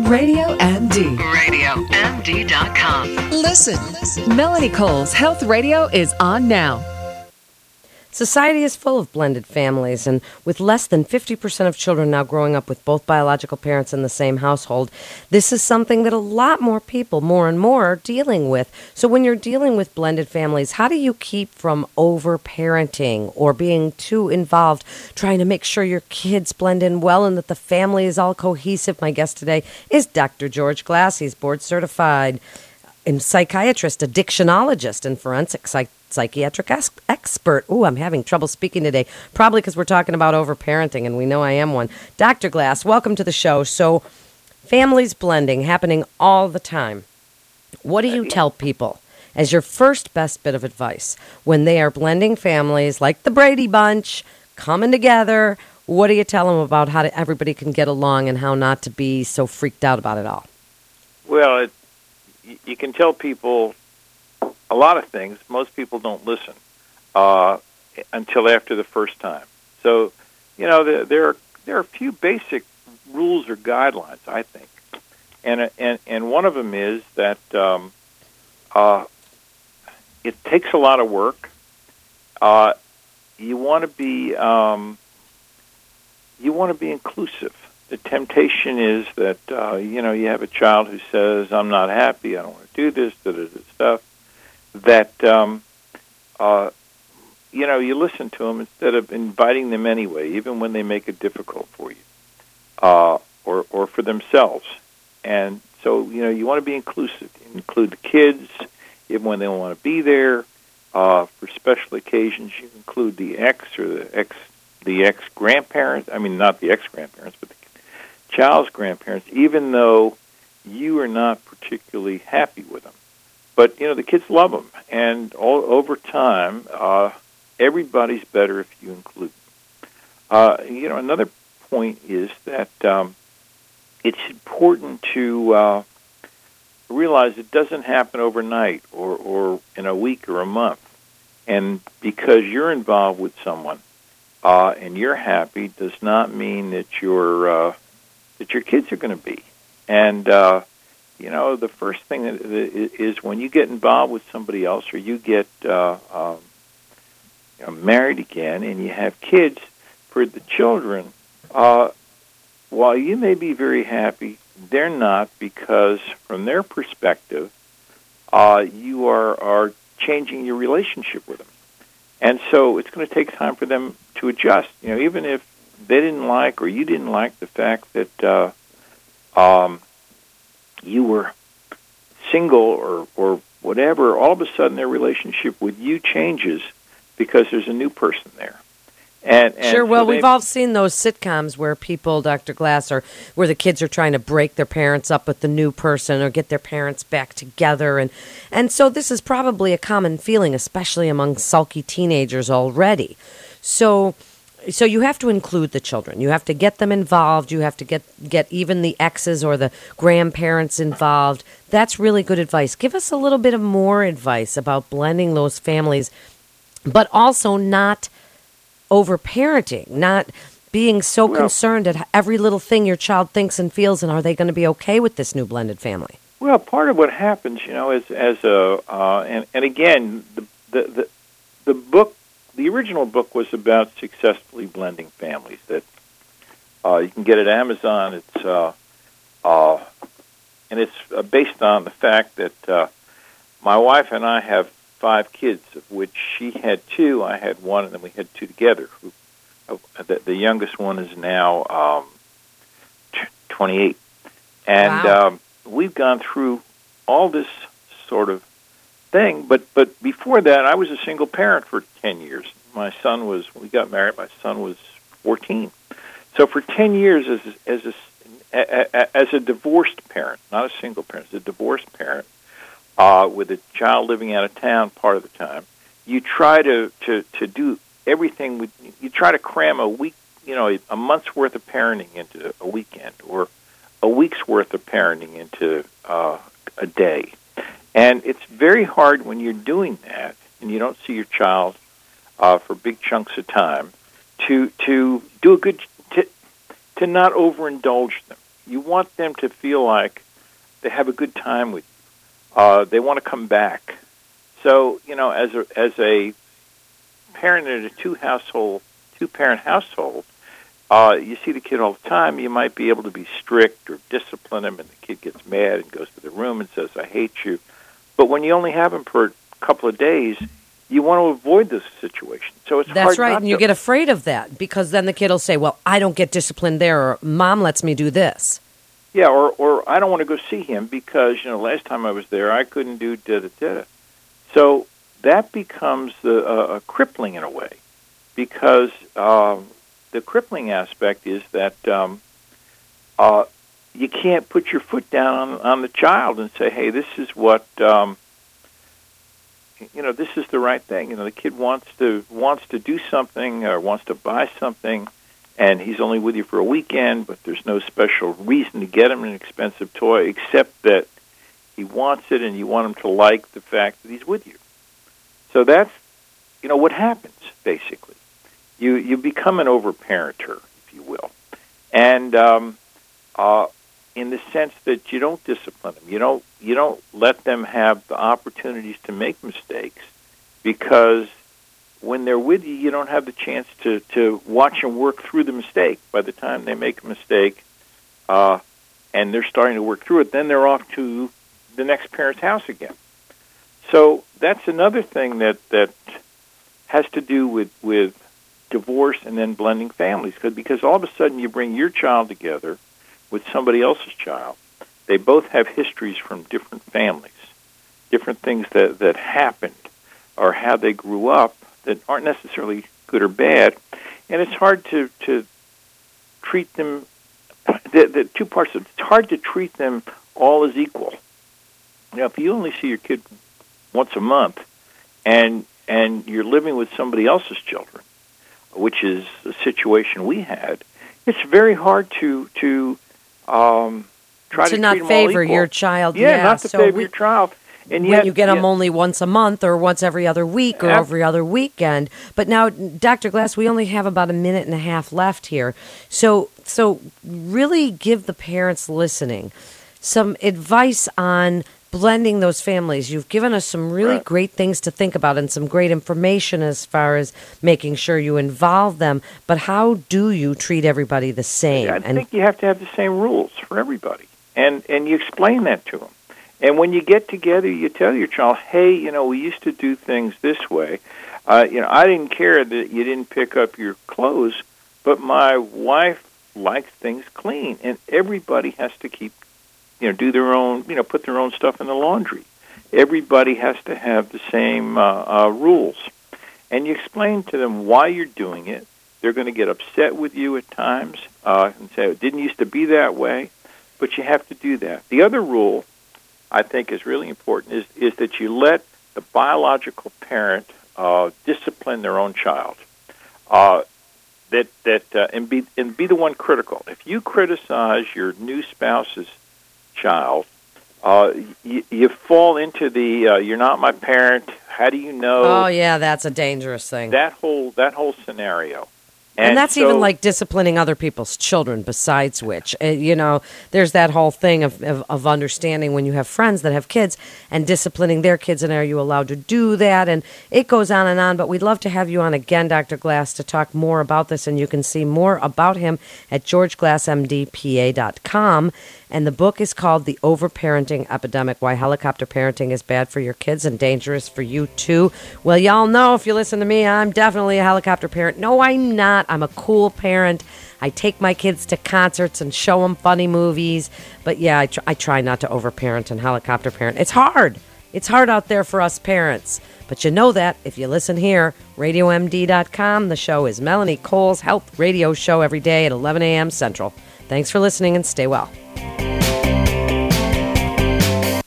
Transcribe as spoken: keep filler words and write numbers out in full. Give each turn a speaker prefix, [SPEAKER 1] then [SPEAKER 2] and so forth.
[SPEAKER 1] Radio M D.
[SPEAKER 2] radio M D dot com.
[SPEAKER 1] Listen. Melanie Cole's Health Radio is on now.
[SPEAKER 3] Society is full of blended families, and with less than fifty percent of children now growing up with both biological parents in the same household, this is something that a lot more people, more and more, are dealing with. So when you're dealing with blended families, how do you keep from over-parenting or being too involved, trying to make sure your kids blend in well and that the family is all cohesive? My guest today is Doctor George Glass. He's board-certified and psychiatrist, addictionologist, and forensic psych- psychiatric ex- expert. Ooh, I'm having trouble speaking today, probably because we're talking about overparenting, and we know I am one. Doctor Glass, welcome to the show. So, families blending, happening all the time. What do you tell people as your first best bit of advice when they are blending families like the Brady Bunch, coming together? What do you tell them about how to, everybody can get along and how not to be so freaked out about it all?
[SPEAKER 4] Well, it you can tell people a lot of things. Most people don't listen uh, until after the first time. So, you know, there, there are there are a few basic rules or guidelines, I think, and and and one of them is that um, uh, it takes a lot of work. Uh, you want to be um, you want to be inclusive. The temptation is that, uh, you know, you have a child who says, I'm not happy, I don't want to do this, da, da, da, stuff, that, um, uh, you know, you listen to them instead of inviting them anyway, even when they make it difficult for you, uh, or, or for themselves. And so, you know, you want to be inclusive. You include the kids, even when they don't want to be there. Uh, for special occasions, you include the ex or the ex, the ex-grandparents, I mean, not the ex-grandparents, but the child's grandparents, even though you are not particularly happy with them. But, you know, the kids love them. And all, over time, uh, everybody's better if you include them. Uh, you know, another point is that um, it's important to uh, realize it doesn't happen overnight or, or in a week or a month. And because you're involved with someone uh, and you're happy does not mean that you're... Uh, that your kids are going to be. And, uh, you know, the first thing that is when you get involved with somebody else or you get uh, um, you know, married again and you have kids, for the children, uh, while you may be very happy, they're not, because from their perspective, uh, you are, are changing your relationship with them. And so it's going to take time for them to adjust. You know, even if they didn't like or you didn't like the fact that uh, um, you were single or, or whatever, all of a sudden their relationship with you changes because there's a new person there. And, and
[SPEAKER 3] sure, well,
[SPEAKER 4] so they,
[SPEAKER 3] we've all seen those sitcoms where people, Doctor Glass, are where the kids are trying to break their parents up with the new person or get their parents back together. And, and so this is probably a common feeling, especially among sulky teenagers already. So... So you have to include the children. You have to get them involved. You have to get, get even the exes or the grandparents involved. That's really good advice. Give us a little bit of more advice about blending those families, but also not over-parenting, not being so
[SPEAKER 4] well,
[SPEAKER 3] concerned at every little thing your child thinks and feels, and are they going to be okay with this new blended family?
[SPEAKER 4] Well, part of what happens, you know, is as a, uh, and, and again, the, the, the, the book, the original book was about successfully blending families. That uh, you can get at Amazon. It's uh, uh, and it's uh, based on the fact that uh, my wife and I have five kids, of which she had two, I had one, and then we had two together. Who, uh, the, the youngest one is now um, t- twenty-eight, and
[SPEAKER 3] wow.
[SPEAKER 4] um, we've gone through all this sort of thing, but but before that, I was a single parent for ten years. My son was, when we got married, my son was fourteen. So for ten years, as as a, as a divorced parent, not a single parent, as a divorced parent, uh, with a child living out of town part of the time, you try to, to, to do everything. With, you try to cram a week, you know, a month's worth of parenting into a weekend, or a week's worth of parenting into uh, a day. And it's very hard when you're doing that and you don't see your child uh, for big chunks of time to to do a good to, to not overindulge them. You want them to feel like they have a good time with you. Uh, they want to come back. So, you know, as a, as a parent in a two household, two parent household, uh, you see the kid all the time. You might be able to be strict or discipline him, and the kid gets mad and goes to the room and says, "I hate you." But when you only have him for a couple of days, you want to avoid this situation. So it's
[SPEAKER 3] That's
[SPEAKER 4] hard
[SPEAKER 3] right,
[SPEAKER 4] not
[SPEAKER 3] and you
[SPEAKER 4] to.
[SPEAKER 3] get afraid of that because then the kid will say, "Well, I don't get disciplined there," or "Mom lets me do this."
[SPEAKER 4] Yeah, or or I don't want to go see him because, you know, last time I was there, I couldn't do da da da. So that becomes a, a, a crippling in a way, because um, the crippling aspect is that um, uh, you can't put your foot down on, on the child and say, "Hey, this is what um, you know. This is the right thing." You know, the kid wants to wants to do something or wants to buy something, and he's only with you for a weekend, but there's no special reason to get him an expensive toy except that he wants it, and you want him to like the fact that he's with you. So that's, you know, what happens, basically. You you become an overparenter, if you will. And um, uh, in the sense that you don't discipline them. You don't, you don't let them have the opportunities to make mistakes, because when they're with you, you don't have the chance to, to watch them work through the mistake. By the time they make a mistake uh, and they're starting to work through it, then they're off to the next parent's house again. So that's another thing that, that has to do with, with divorce and then blending families, because because all of a sudden you bring your child together with somebody else's child. They both have histories from different families, different things that, that happened or how they grew up that aren't necessarily good or bad, and it's hard to, to treat them, the, the two parts of it, it's hard to treat them all as equal. Now, if you only see your kid once a month, and and you're living with somebody else's children, which is a situation we had, it's very hard to to um, try to,
[SPEAKER 3] to not
[SPEAKER 4] treat them
[SPEAKER 3] favor
[SPEAKER 4] all equal.
[SPEAKER 3] your child.
[SPEAKER 4] Yeah,
[SPEAKER 3] yeah.
[SPEAKER 4] not to
[SPEAKER 3] so
[SPEAKER 4] favor
[SPEAKER 3] we,
[SPEAKER 4] your child. And
[SPEAKER 3] when
[SPEAKER 4] yet,
[SPEAKER 3] you get them
[SPEAKER 4] yet,
[SPEAKER 3] only once a month or once every other week or
[SPEAKER 4] Ab-
[SPEAKER 3] every other weekend. But now, Doctor Glass, we only have about a minute and a half left here. So, so really give the parents listening some advice on blending those families. You've given us some really
[SPEAKER 4] Right.
[SPEAKER 3] great things to think about and some great information as far as making sure you involve them. But how do you treat everybody the same?
[SPEAKER 4] I
[SPEAKER 3] and
[SPEAKER 4] think you have to have the same rules for everybody, and and you explain that to them. And when you get together, you tell your child, "Hey, you know, we used to do things this way. Uh, you know, I didn't care that you didn't pick up your clothes, but my wife likes things clean, and everybody has to keep, you know, do their own, you know, put their own stuff in the laundry. Everybody has to have the same uh, uh, rules." And you explain to them why you're doing it. They're going to get upset with you at times uh, and say, "It didn't used to be that way," but you have to do that. The other rule I think is really important is, is that you let the biological parent uh, discipline their own child. Uh, that that uh, and be and be the one critical. If you criticize your new spouse's child, uh, you, you fall into the uh, "you're not my parent. How do you know?"
[SPEAKER 3] oh, yeah, that's a dangerous thing.
[SPEAKER 4] That whole that whole scenario.
[SPEAKER 3] And, that's
[SPEAKER 4] so,
[SPEAKER 3] even like disciplining other people's children, besides which, uh, you know, there's that whole thing of, of, of understanding when you have friends that have kids and disciplining their kids, and are you allowed to do that? And it goes on and on, but we'd love to have you on again, Doctor Glass, to talk more about this, and you can see more about him at george glass m d p a dot com. And the book is called The Overparenting Epidemic, Why Helicopter Parenting is Bad for Your Kids and Dangerous for You, too. Well, y'all know, if you listen to me, I'm definitely a helicopter parent. No, I'm not. I'm a cool parent. I take my kids to concerts and show them funny movies. But, yeah, I, tr- I try not to overparent and helicopter parent. It's hard. It's hard out there for us parents. But you know that if you listen here, radio m d dot com. The show is Melanie Cole's Health Radio Show every day at eleven a.m. Central. Thanks for listening and stay well.